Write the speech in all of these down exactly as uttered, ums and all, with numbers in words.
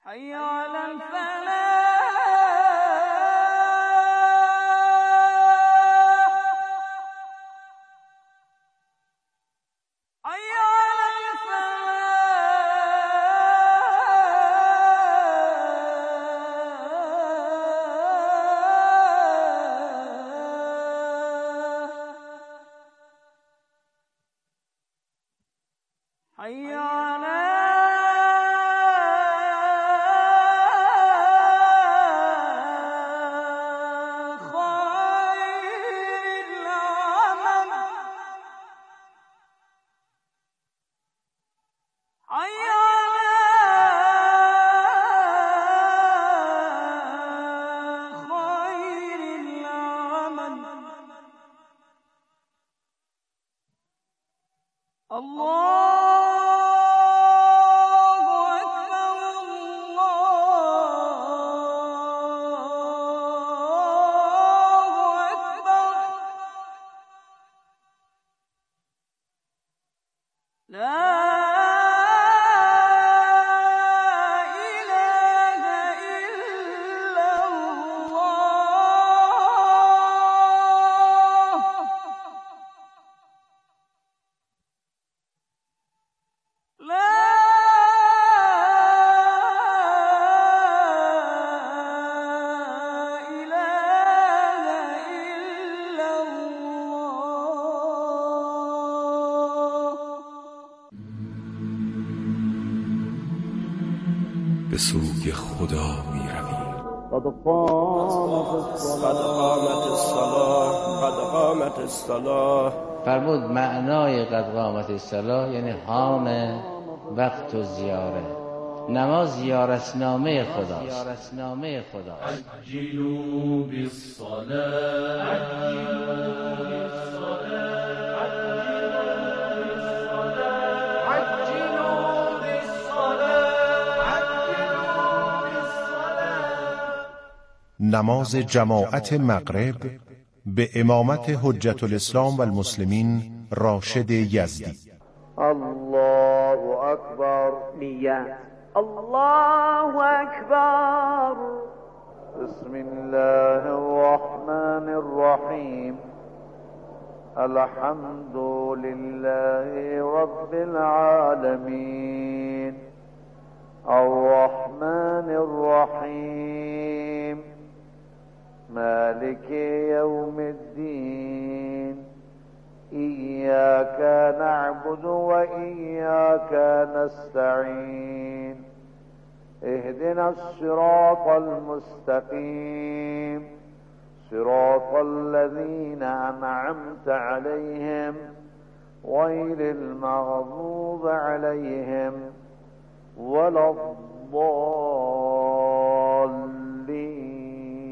حي على الفلاح حي على به سوی خدا می رویم. قد قامت الصلاة قد قامت الصلاة. فرمود معنای قد قامت الصلاة یعنی حان وقت و زیاره. نماز زیارتنامه خداست. زیارتنامه خداست. عجلوا بالصلاة عجلوا بالصلاة نماز جماعت مغرب به امامت حجت الاسلام و المسلمین راشد یزدی. الله اکبر. نیت. الله اکبر. بسم الله الرحمن الرحیم. الحمد لله رب العالمین الرحمن الرحیم مالك يوم الدين إياك نعبد وإياك نستعين اهدنا الصراط المستقيم صراط الذين أنعمت عليهم غير المغضوب عليهم ولا الضالين.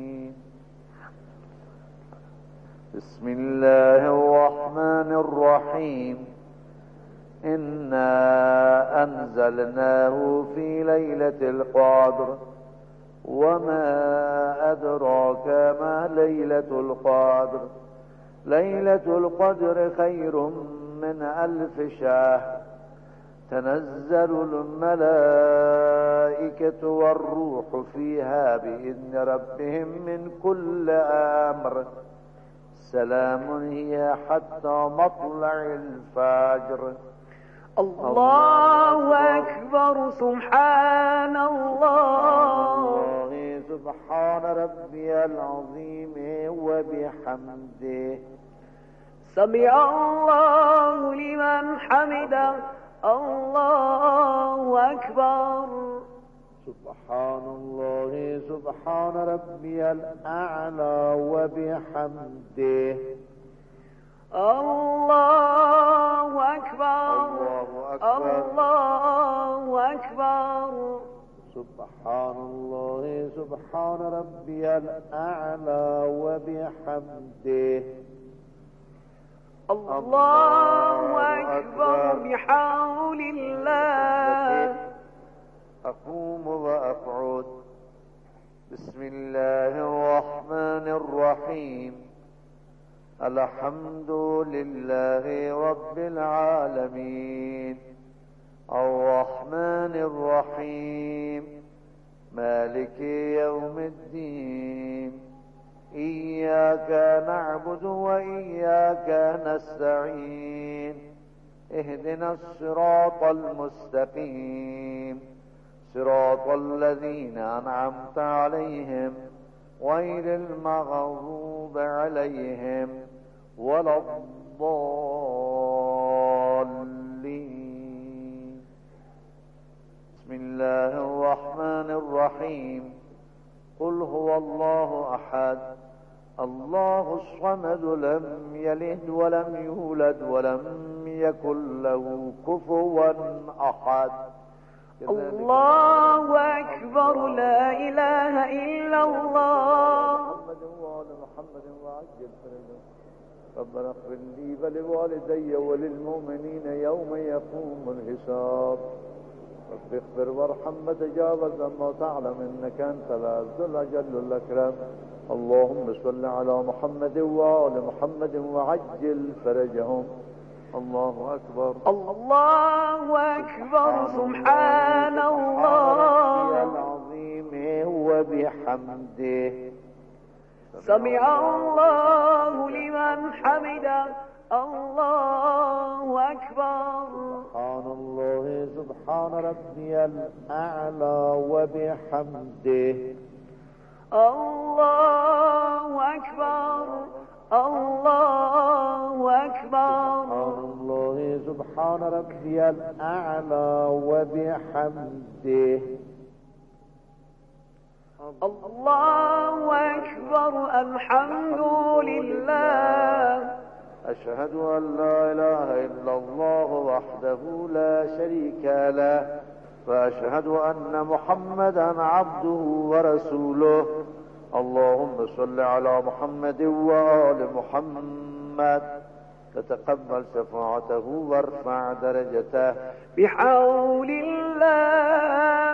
بسم الله الرحمن الرحيم. إنا أنزلناه في ليلة القدر وما أدراك ما ليلة القدر ليلة القدر خير من ألف شهر تنزل الملائكة والروح فيها بإذن ربهم من كل أمر سلام هي حتى مطلع الفجر. الله أكبر. سبحان الله. سبحان ربي العظيم وبحمده. سمع الله لمن حمده. الله أكبر. سبحان الله سبحان ربي الأعلى وبحمده. الله أكبر. الله أكبر. الله أكبر. سبحان الله سبحان ربي الأعلى وبحمده. الله أكبر. بحول الله. أقوم وأقعد. بسم الله الرحمن الرحيم. الحمد لله رب العالمين الرحمن الرحيم مالك يوم الدين إياك نعبد وإياك نستعين اهدنا الصراط المستقيم صراط الذين أنعمت عليهم غير المغضوب عليهم ولا الضالين. بسم الله الرحمن الرحيم. قل هو الله أحد الله الصمد لم يلد ولم يولد ولم يكن له كفوا أحد. الله أكبر لا إله إلا الله. محمد وآل محمد وعجل فرجهم. ربنا اغفر لي ولوالدي وللمؤمنين يوم يقوم الحساب. رب اغفر وارحم وتجاوز عما تعلم انك انت العز الاجل الاكرم. اللهم صل على محمد وآل محمد وعجل فرجهم. الله أكبر الله أكبر سبحان الله العظيم وبحمده. سمع الله لمن حمده. الله أكبر. سبحان الله سبحان ربي الأعلى وبحمده. الله أكبر الله أكبر. سبحان الله سبحان ربي الأعلى وبحمده. الله أكبر الحمد لله. أشهد أن لا إله إلا الله وحده لا شريك له وأشهد أن محمدا عبده ورسوله. اللهم صل على محمد وآل محمد تتقبل شفاعته وارفع درجته بحول الله.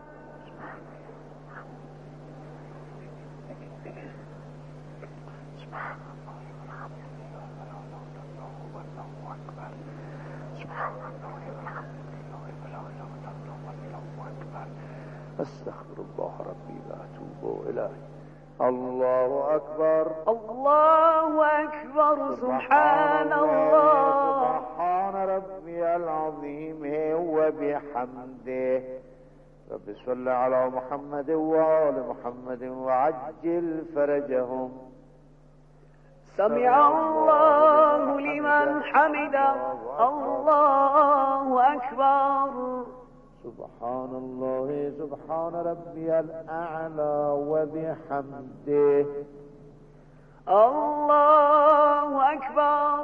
أستغفر الله ربي وأتوب إليه. الله أكبر الله أكبر سبحان الله سبحان ربي العظيم وبحمده. رب صل على محمد وآل محمد وعجل فرجهم. سمع الله لمن حمده. الله أكبر. سبحان الله سبحان ربي الأعلى وبحمده. الله أكبر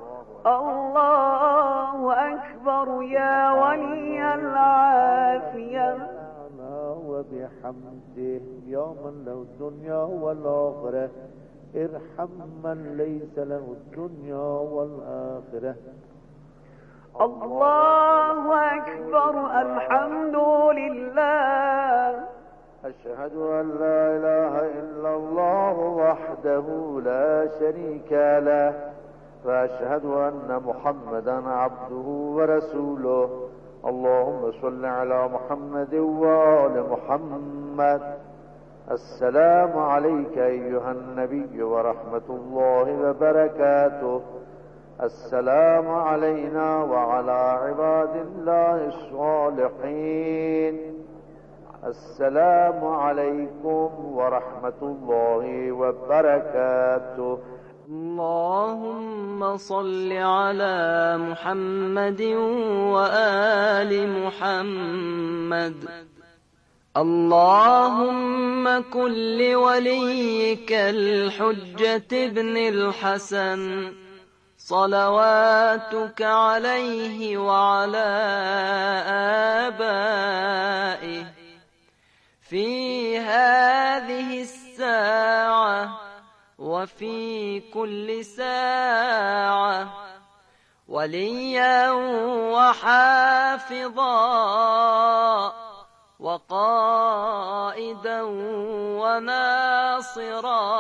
الله أكبر يا ولي العافية. الأعلى وبحمده. يا من له الدنيا والآخرة ارحم من ليس له الدنيا والآخرة. الله أكبر الحمد لله. أشهد أن لا إله إلا الله وحده لا شريك له وأشهد أن محمدا عبده ورسوله. اللهم صل على محمد وآل محمد. السلام عليك أيها النبي ورحمة الله وبركاته. السلام علينا وعلى عباد الله الصالحين. السلام عليكم ورحمة الله وبركاته. اللهم صل على محمد وآل محمد. اللهم كن لوليك الحجة ابن الحسن صلواتك عليه وعلى آبائه في هذه الساعة وفي كل ساعة وليا وحافظا وقائدا وناصرا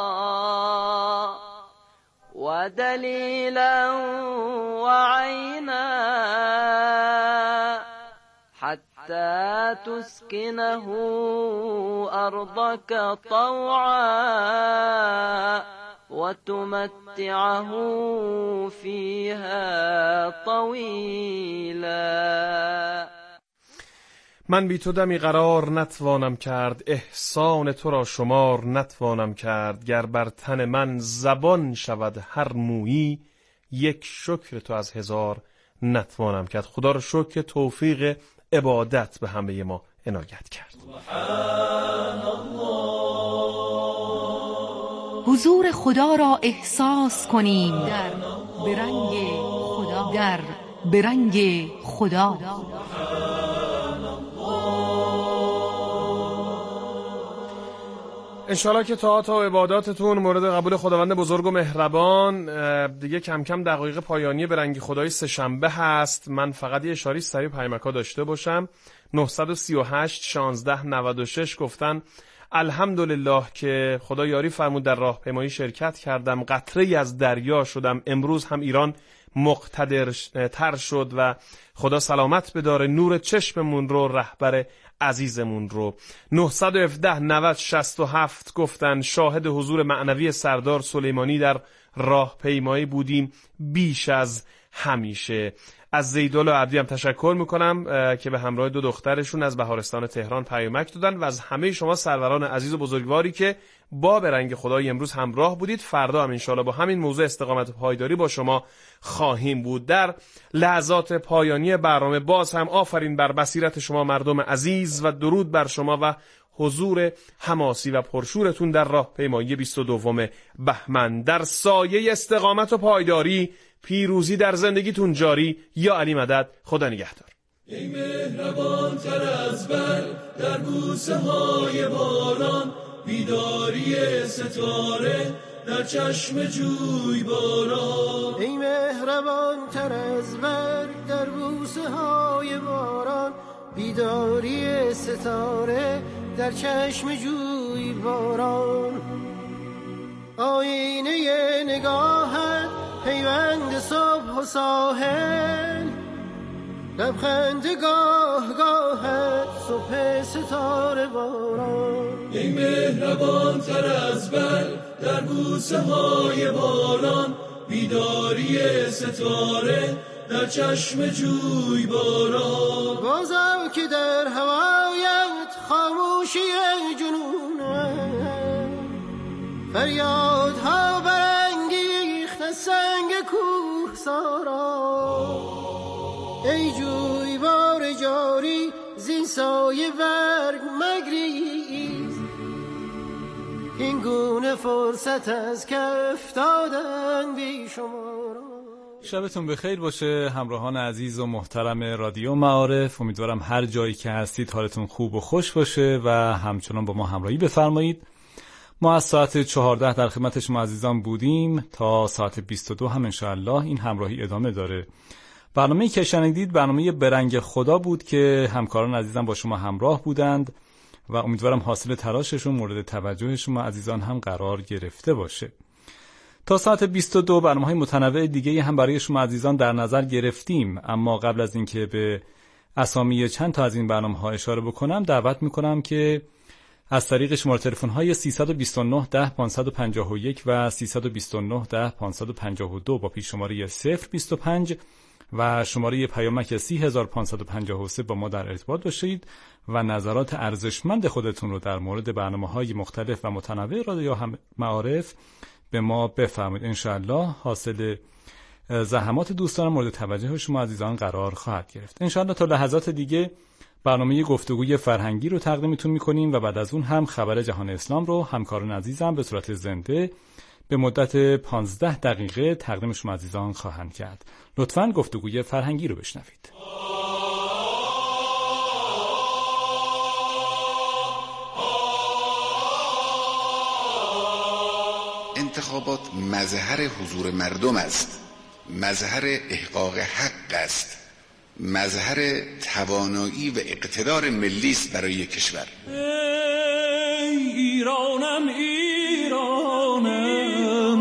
ودليلا وعينا حتى حتى تسكنه أرضك طوعا وتمتعه فيها طویلا. من بی تو دمی قرار نتوانم کرد، احسان تو را شمار نتوانم کرد. گر بر تن من زبان شود هر مویی، یک شکر تو از هزار نتوانم کرد. خدا را شکر توفیق عبادت به همه ما عنایت کرد. حضور خدا را احساس کنیم در برنگ خدا، در برنگ خدا. انشالله که طاعات و عباداتتون مورد قبول خداوند بزرگ و مهربان. دیگه کم کم دقایق پایانی برنگ خدای سه شنبه هست. من فقط یه اشاره سریع پیامک‌ها داشته باشم. نه سه هشت شانزده نود و شش گفتن الحمدلله که خدا یاری فرمود در راهپیمایی شرکت کردم، قطره‌ای از دریا شدم. امروز هم ایران مقتدرتر شد و خدا سلامت بداره نور چشممون رو، رهبر عزیزمون رو. نه یک هفت نود شصت و هفت گفتن شاهد حضور معنوی سردار سلیمانی در راهپیمایی بودیم بیش از همیشه. از زیدالله عبدی هم تشکر میکنم که به همراه دو دخترشون از بهارستان تهران پیامک دادن و از همه شما سروران عزیز و بزرگواری که با برنگ خدای امروز همراه بودید. فردا هم انشالله با همین موضوع استقامت و پایداری با شما خواهیم بود. در لحظات پایانی برنامه باز هم آفرین بر بصیرت شما مردم عزیز و درود بر شما و حضور حماسی و پرشورتون در راهپیمایی بیست و دوم بهمن. در سایه استقامت و پایداری پیروزی در زندگیتون جاری. یا علی مدد. خدا نگهدار. ای مهربان تر از بر در بوسه های باران، بیداری ستاره در چشم جوی باران. ای مهربان تر از بر در بوسه های باران، بیداری ستاره در چشم جوی باران. آینه نگاهت پیوند صبح و ساحل، لبخند گاه گاهت صبح ستاره باران. ای مهربان تر از بر در بوسه های باران، بیداری ستاره در چشم جوی باران. بازم که در هوایت خاموشی جنونه، فریادها برانگیخت سنگ کوه سارا. ای جوی بار جاری زین سایه برگ مگریز، این گونه فرصت از کف دادن بی شمارا. شبتون بخیر باشه همراهان عزیز و محترم رادیو معارف. امیدوارم هر جایی که هستید حالتون خوب و خوش باشه و همچنان با ما همراهی بفرمایید. ما از ساعت چهارده در خدمت شما عزیزان بودیم تا ساعت بیست و دو هم انشاءالله این همراهی ادامه داره. برنامه‌ای که شنیدید برنامه برنگ خدا بود که همکاران عزیزان با شما همراه بودند و امیدوارم حاصل تلاششون مورد توجه شما عزیزان هم قرار گرفته باشه. تا ساعت بیست و دو برنامه‌های متنوع دیگه هم برای شما عزیزان در نظر گرفتیم، اما قبل از اینکه به اسامی چند تا از این برنامه‌ها اشاره بکنم دعوت می‌کنم که از طریق شماره تلفن‌های سیصد و بیست و نه ده پانصد و پنجاه و یک و سیصد و بیست و نه ده پانصد و پنجاه و دو با پیش شماره صفر بیست و پنج و شماره پیامک سی هزار پانصد و پنجاه و سه با ما در ارتباط باشید و نظرات ارزشمند خودتون رو در مورد برنامه‌های مختلف و متنوع رادیو هم معارف به ما بفرمایید. انشاءالله حاصل زحمات دوستان مورد توجه شما عزیزان قرار خواهد گرفت. انشاءالله تا لحظات دیگه برنامه گفتگوی فرهنگی رو تقدیمتون می‌کنیم و بعد از اون هم خبر جهان اسلام رو همکاران عزیزم به صورت زنده به مدت پانزده دقیقه تقدیم شما عزیزان خواهند کرد. لطفاً گفتگوی فرهنگی رو بشنوید. انتخابات مظهر حضور مردم است، مظهر احقاق حق است، مظهر توانایی و اقتدار ملی است برای کشور. ای ایرانم ایرانم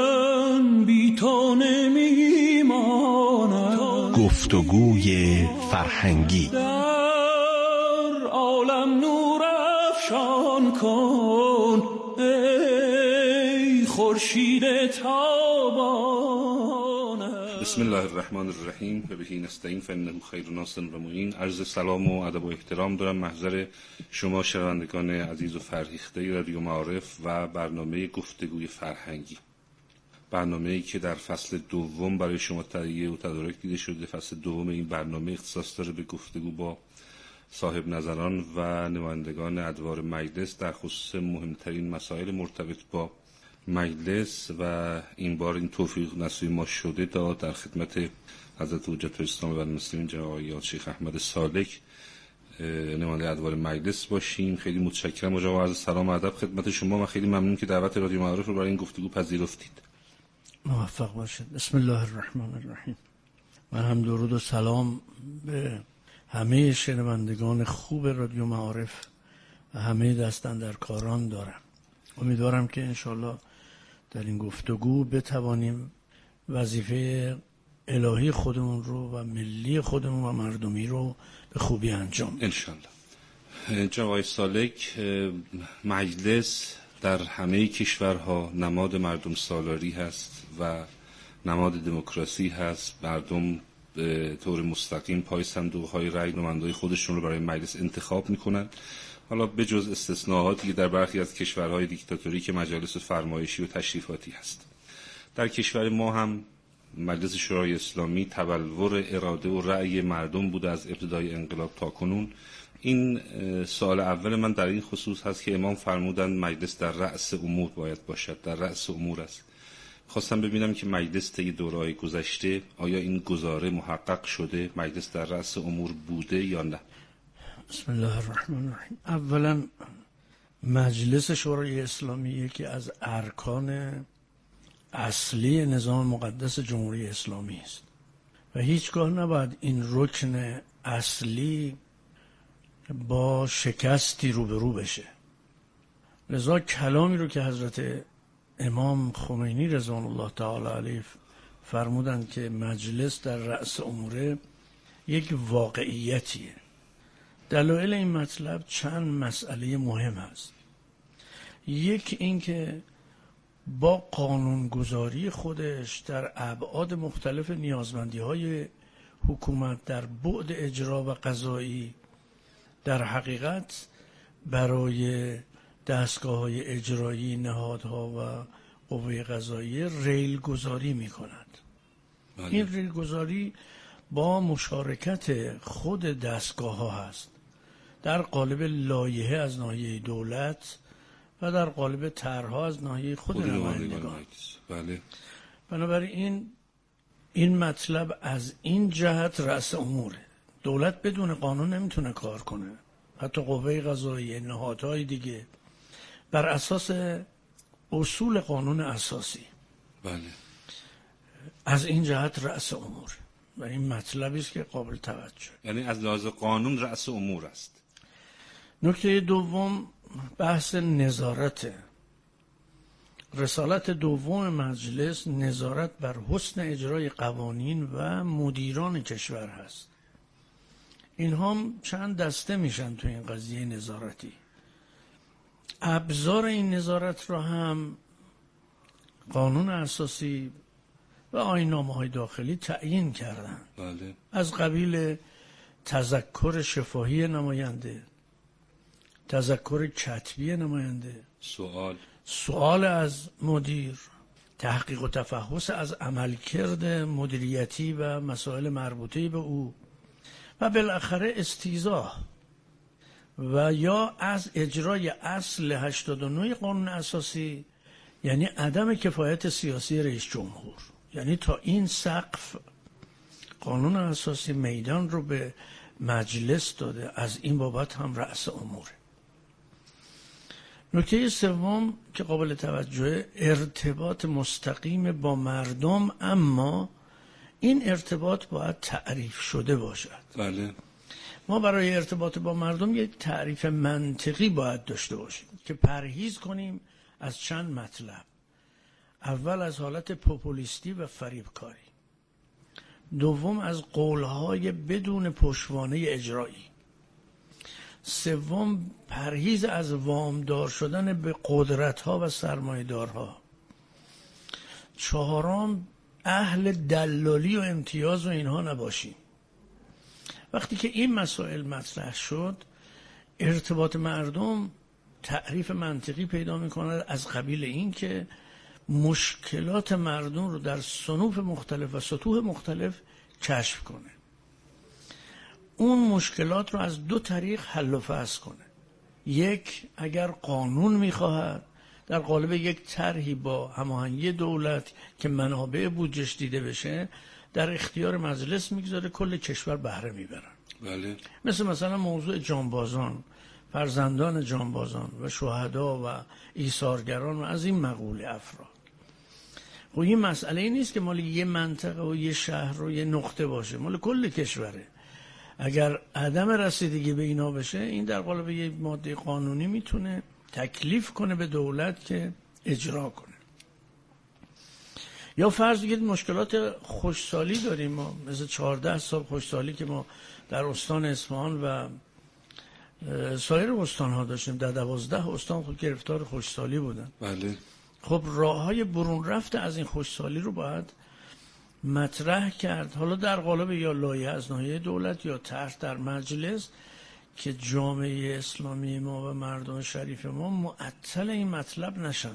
من بی تو نمیمانم. گفتگوی فرهنگی فرهنگی. در عالم نور افشان کن ای خورشید تابان. بسم الله الرحمن الرحیم و بهی نستعین فانه خیر ناصر و معین. عرض سلام و ادب و احترام دارم محضر شما شنوندگان عزیز و فرهیخته رادیو معارف و برنامه گفتگوی فرهنگی، برنامه‌ای که در فصل دوم برای شما تهیه و تدارک دیده شده. فصل دوم این برنامه اختصاص داره به گفتگو با صاحب نظران و نمایندگان ادوار مجلس در خصوص مهمترین مسائل مرتبط با مجلس و این بار این توفیق نصیب ما شده تا در خدمت حضرت حجت الاسلام و المسلمین جناب آقای شیخ احمد سالک نماینده ادوار مجلس باشیم. خیلی متشکرم و جواب عرض سلام و ادب خدمت شما و خیلی ممنون که دعوت رادیو معارف رو برای این گفتگو پذیرفتید. موفق باشید. بسم الله الرحمن الرحیم. من هم درود و سلام به همه شنوندگان خوب رادیو معارف و همه دستن در کاران دارم. امیدوارم که انشالله در این گفتگو بتوانیم وظیفه الهی خودمون رو و ملی خودمون و مردمی رو به خوبی انجام بدیم انشالله. جناب آقای سالک، مجلس در همه کشورها نماد مردم سالاری هست و نماد دموکراسی هست. مردم به طور مستقیم پای صندوق‌های رای نمایندای خودشون رو برای مجلس انتخاب میکنن. حالا به جز استثناءاتی که در برخی از کشورهای دیکتاتوری که مجالس فرمایشی و تشریفاتی هست. در کشور ما هم مجلس شورای اسلامی تبلور اراده و رأی مردم بوده از ابتدای انقلاب تا کنون. این سوال اول من در این خصوص هست که امام فرمودند مجلس در رأس امور باید باشد، در رأس امور است. خواستم ببینم که مجلس طی دوره‌های گذشته آیا این گزاره محقق شده، مجلس در رأس امور بوده یا نه؟ بسم الله الرحمن الرحیم. اولا مجلس شورای اسلامی یکی از ارکان اصلی نظام مقدس جمهوری اسلامی است و هیچگاه نباید این رکن اصلی با شکستی روبرو بشه. لذا کلامی رو که حضرت امام خمینی رضوان الله تعالی علیه فرمودند که مجلس در رأس اموره یک واقعیتیه. دلایل این مطلب چند مسئله مهم هست. یک این که با قانونگذاری خودش در ابعاد مختلف نیازمندی های حکومت در بعد اجرا و قضایی در حقیقت برای دستگاه های اجرایی نهادها و قوه قضایی ریل گذاری می کند. این ریل گذاری با مشارکت خود دستگاه ها هست در قالب لایحه از ناحیه دولت و در قالب طرح‌ها از ناحیه خود, خود نمایندگان. بله. بنابراین این مطلب از این جهت رأس اموره. دولت بدون قانون نمیتونه کار کنه. حتی قوه قضاییه، نهادهای دیگه بر اساس اصول قانون اساسی. بله. از این جهت رأس امور و این مطلبی است که قابل توجه. یعنی از لحاظ قانون رأس امور است. نکته دوم بحث نظارت. رسالت دوم مجلس نظارت بر حسن اجرای قوانین و مدیران کشور هست. اینها هم چند دسته میشن تو این قضیه نظارتی. ابزار این نظارت را هم قانون اساسی و آیین‌نامه‌های داخلی تعیین کردند. بله. از قبیل تذکر شفاهی نماینده، تذکر کتبی نماینده، سوال سوال از مدیر، تحقیق و تفحص از عملکرد مدیریتی و مسائل مربوطه به او و بالاخره استیضاح و یا از اجرای اصل هشتاد و نه قانون اساسی، یعنی عدم کفایت سیاسی رئیس جمهور. یعنی تا این سقف قانون اساسی میدان رو به مجلس داده. از این بابت هم رأس اموره. نکته سوم که قابل توجه ارتباط مستقیم با مردم، اما این ارتباط باید تعریف شده باشد. بله. ما برای ارتباط با مردم یک تعریف منطقی باید داشته باشیم که پرهیز کنیم از چند مطلب. اول از حالت پوپولیستی و فریبکاری. دوم از قولهای بدون پشتوانه اجرایی، سوم پرهیز از وامدار شدن به قدرت‌ها و سرمایه‌دارها، چهارم اهل دلالی و امتیاز و اینها نباشیم. وقتی که این مسائل مطرح شد، ارتباط مردم تعریف منطقی پیدا می‌کند از قبیل این که مشکلات مردم رو در صنوف مختلف و سطوح مختلف کشف کنه، اون مشکلات رو از دو طریق حل و فصل کنه. یک، اگر قانون میخواهد در قالب یک طرحی با هماهنگی دولت که منابع بودجه‌اش دیده بشه در اختیار مجلس میگذاره، کل کشور بهره میبرن. بله. مثل مثلا موضوع جانبازان، فرزندان جانبازان و شهدا و ایثارگران و از این مقوله افراد. خب این مسئله ای نیست که مال یه منطقه و یه شهر و یه نقطه باشه، مال کل کشوره. اگر عدم رسیدگی به اینا بشه، این در قالب یه ماده قانونی میتونه تکلیف کنه به دولت که اجرا کنه. یا فرض بگید مشکلات خوشسالی داریم ما، مثل چهارده سال خوشسالی که ما در استان اصفهان و سایر استان‌ها داشتیم. در دوازده استان خود گرفتار خوشسالی بودن. بله. خب راه‌های برون رفت از این خوشسالی رو باید مطرح کرد، حالا در قالب یا لایحه از ناحیه دولت یا طرح در مجلس، که جامعه اسلامی ما و مردم شریف ما معطل این مطلب نشن.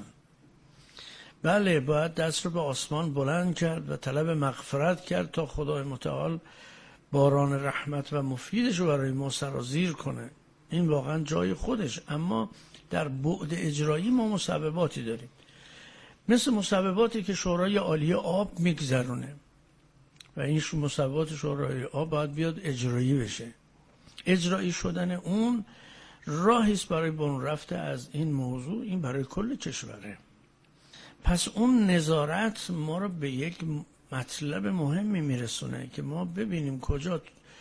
بله، باید دست رو به آسمان بلند کرد و طلب مغفرت کرد تا خدای متعال باران رحمت و مفیدش رو برای ما سرازیر کنه، این واقعا جای خودش. اما در بعد اجرایی ما مسبباتی داریم، مثل مسبباتی که شورای عالی آب میگذرونه و این مسببات شورای آب باید بیاد اجرایی بشه. اجرایی شدن اون راهی است برای برون رفته از این موضوع، این برای کل کشوره. پس اون نظارت ما رو به یک مطلب مهمی میرسونه که ما ببینیم کجا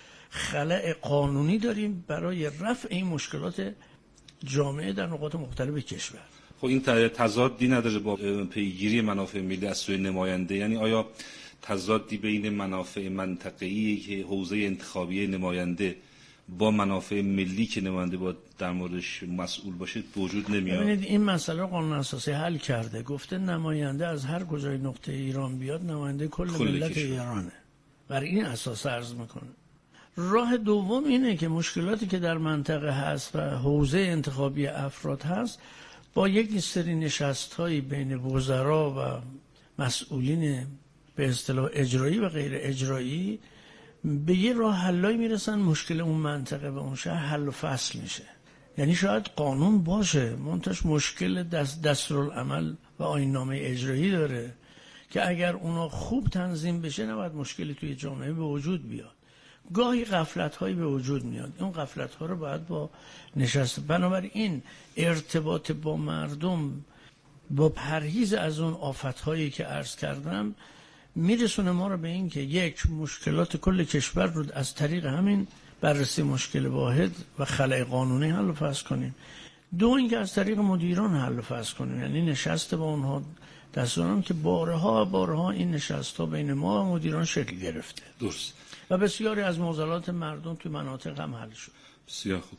خلأ قانونی داریم برای رفع این مشکلات جامعه در نقاط مختلف کشور. خب این تضادی نداره با پیگیری منافع ملی از سوی نماینده؟ یعنی آیا تضادی بین منافع منطقه‌ای که حوزه انتخابی نماینده با منافع ملی که نماینده با در موردش مسئول باشه وجود نمیاد؟ ببینید این مسئله قانون اساسی حل کرده، گفته نماینده از هر کجای نقطه ایران بیاد نماینده کل, کل ملت کشور. ایرانه. بر این اساس عرض میکنه. راه دوم اینه که مشکلاتی که در منطقه هست و حوزه انتخابی افراد هست با یک سری نشست‌های بین وزرا و مسئولین به اصطلاح اجرایی و غیر اجرایی به یه راه حلایی میرسن، مشکل اون منطقه و اون شهر حل و فصل میشه. یعنی شاید قانون باشه منتش مشکل دست دستورالعمل و آیین‌نامه اجرایی داره که اگر اونا خوب تنظیم بشه نباید مشکلی توی جامعه به وجود بیاد. گاهی غفلت‌هایی به وجود میاد، اون غفلت‌ها رو باید با نشست. بنابراین ارتباط با مردم با پرهیز از اون آفت‌هایی که عرض کردم میرسونه ما رو به این که یک، مشکلات کل کشور رو از طریق همین بررسی مشکل واحد و خلأ قانونی حل و فصل کنیم. دو، اینکه از طریق مدیران حل و فصل کنیم، یعنی نشست با اونها دستورم که بارها بارها این نشست‌ها بین ما و مدیران شکل گرفته. درست. و بسیاری از معضلات مردم توی مناطق هم حل شد. بسیار خوب.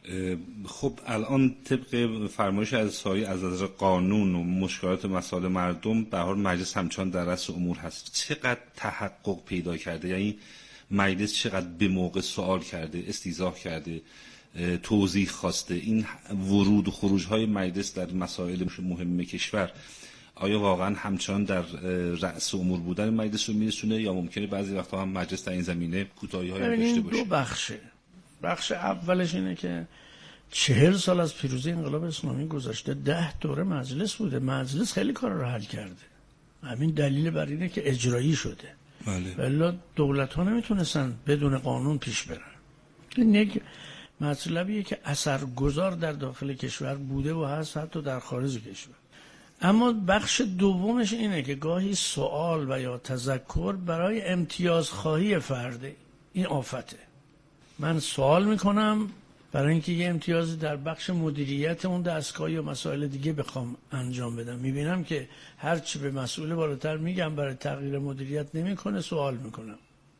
خب الان طبق فرمایش از ساری از نظر قانون و مشکلات مسائل مردم به هر حال مجلس همچنان در رأس امور هست. چقدر تحقق پیدا کرده؟ یعنی مجلس چقدر به موقع سوال کرده، استیضاح کرده، توضیح خواسته؟ این ورود و خروج های مجلس در مسائل مهم کشور آیا واقعا همچنان در رأس امور بودن مجلس رو میرسونه یا ممکنه بعضی وقتا هم مجلس در این زمینه کوتاهی‌هایی داشته باشه؟ دو بخشه. بخش اولش اینه که چهل سال از پیروزی انقلاب اسلامی گذشته، ده دوره مجلس بوده، مجلس خیلی کار رو حل کرده. همین دلیل بر اینه که اجرایی شده. بله. ولی دولت ها نمیتونستن بدون قانون پیش برن. این یک مطلبیه که اثرگذار در داخل کشور بوده و هست، حتی در خارج کشور. اما بخش دومش اینه که گاهی سوال و یا تذکر برای امتیاز خواهی فرده، این آفته. من سوال میکنم برای اینکه یه امتیازی در بخش مدیریت اون دستگاه یا مسائل دیگه بخوام انجام بدم، میبینم که هر چی به مسئول بالاتر میگم برای تغییر مدیریت نمیکنه، سوال میکنم.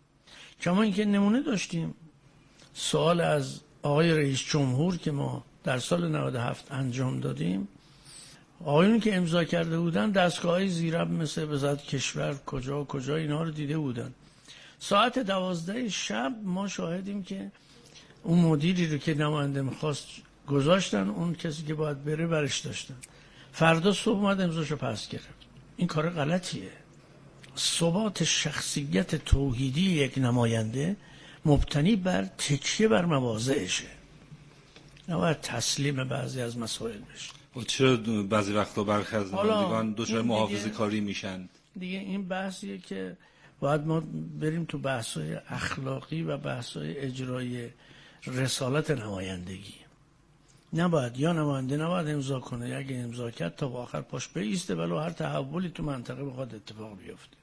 کما اینکه نمونه داشتیم سوال از آقای رئیس جمهور که ما در سال نود و هفت انجام دادیم، آقایونی که امضا کرده بودن دستگاه‌های زیرب مثل وزارت کشور کجا کجا اینا رو دیده بودن. ساعت دوازده شب ما شاهدیم که اون مدیری رو که نماینده میخواست گذاشتن، اون کسی که باید بره برش داشتن. فردا صبح اومد امضاشو پس گرفت. این کار غلطیه. ثبات شخصیت توحیدی یک نماینده مبتنی بر تکیه بر مواضعشه، نباید تسلیم بعضی از مسائل بشه. و چرا بعضی وقتا برخی از نمایندگان دچار محافظه کاری میشن؟ دیگه این بحثیه که باید ما بریم تو بحث‌های اخلاقی و بحث‌های اجرای رسالت نمایندگی. نباید یا نماینده نباید امضا کنه، یا اگه امضا کرد تا آخر پاش بایسته ولو هر تحولی تو منطقه بخواد اتفاق بیفته.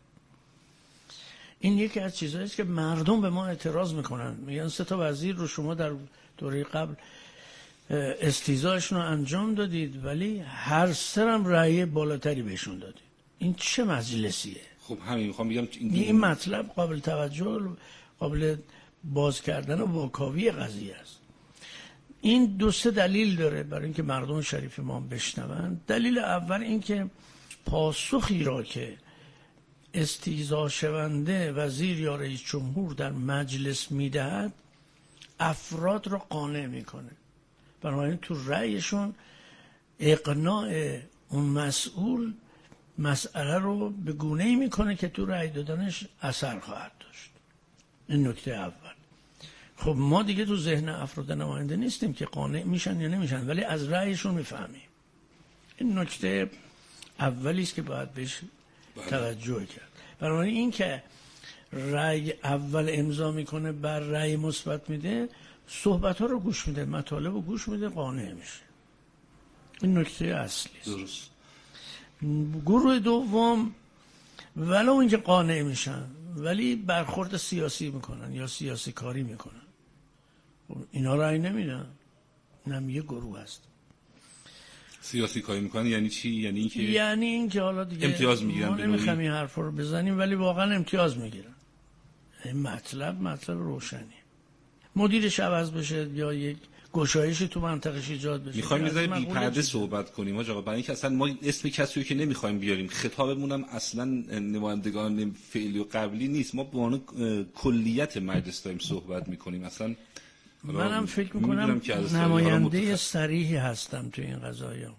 این یکی از چیزهایی است که مردم به ما اعتراض میکنن، میگن سه تا وزیر رو شما در دوره قبل استیضاحشون رو انجام دادید ولی هر سرم رأی بالاتری بهشون دادید. این چه مجلسیه؟ خب همین میخوام بگم این, این مطلب قابل توجه، قابل باز کردن و واکاوی قضیه است. این دو سه دلیل داره برای اینکه مردم شریف ما بشنون. دلیل اول این که پاسخی را که استیضاح شونده وزیر یا رئیس جمهور در مجلس میدهد افراد را قانع میکنه، بنابراین تو رأیشون اقناع اون مسئول مسئله رو به گونه‌ای میکنه که تو رأی دادنش اثر خواهد داشت. این نکته اول. خب ما دیگه تو ذهن افراد نماینده نیستیم که قانع میشن یا نمیشن، ولی از رأیشون میفهمیم. این نکته اولی است که باید بهش توجه کرد. بنابراین این که رأی اول امضا میکنه بر رأی مثبت میده، صحبت ها رو گوش میده، مطالب رو گوش میده، قانع میشه. این نکته اصلی است. درست. گروه دوم ولو اینکه قانع میشن ولی برخورد سیاسی میکنن یا سیاسی کاری میکنن، اینا رأی نمیدن. اینم یه گروه است. سیاسی کاری میکنن یعنی چی؟ یعنی اینکه یعنی اینکه حالا دیگه امتیاز میگیرن. ما نمیخوام این حرفا رو بزنیم ولی واقعا امتیاز میگیرن. این مطلب مطلب روشنی. مدیرش عوض بشه یا یک گشایشی تو منطقه‌اش ایجاد بشه. میخوایم یه ذره بی پرده صحبت کنیم آقا، برای اینکه اصلا ما اسم کسی رو که نمیخوایم بیاریم، خطابمون هم اصلا نمایندگان فعلی و قبلی نیست، ما به عنوان کلیت مجلس داریم صحبت میکنیم. اصلا منم فکر میکنم نماینده صریحی هستم تو این قضایا.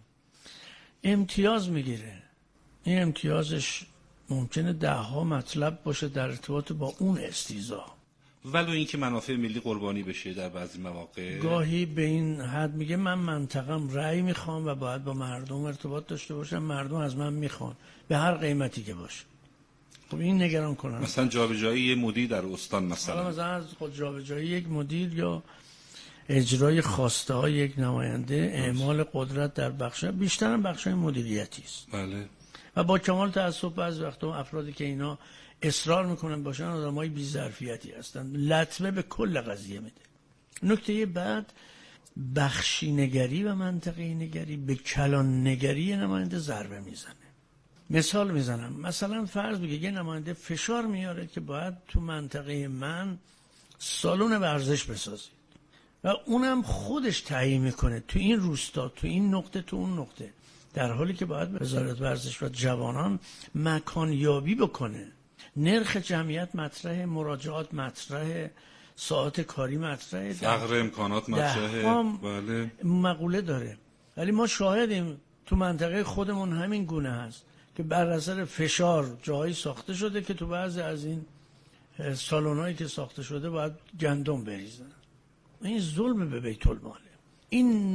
امتیاز میگیره، این امتیازش ممکنه ده ها مطلب باشه در ارتباط با اون استیضاح، ولو اینکه منافع ملی قربانی بشه در بعضی مواقع. گاهی به این حد میگه من منطقم رأی میخوام و باید با مردم ارتباط داشته باشم، مردم از من میخوان به هر قیمتی که باشه. خب این نگران کنم. مثلا جابجایی یه مدیر در استان، مثلا مثلا از خود جابجایی یک مدیر یا اجرای خواسته های یک نماینده، اعمال قدرت در بخش بیشتر هم بخشای مدیریتی است. بله. و با کمال تأسف بعضی وقتا افرادی که اینا اصرار میکنن باشن آدمای بی ظرفیتی هستن، لطمه به کل قضیه میده. نکته بعد بخشی نگری و منطقی نگری به کلان نگری نماینده ضربه میزنه. مثال میزنم، مثلا فرض بگه یه نماینده فشار میاره که باید تو منطقه من سالن ورزش بسازید و اونم خودش تعیین میکنه تو این روستا، تو این نقطه، تو اون نقطه، در حالی که باید وزارت ورزش و جوانان مکان یابی بکنه، نرخ جمعیت مطرح، مراجعات مطرح، ساعت کاری مطرح، فقر امکانات مطرح، بله، مقوله داره. ولی ما شاهدیم تو منطقه خودمون همین گونه هست که بر اثر فشار جایی ساخته شده که تو بعضی از این سالن‌هایی که ساخته شده باید گندم بریزن. این ظلم به بیت الماله. این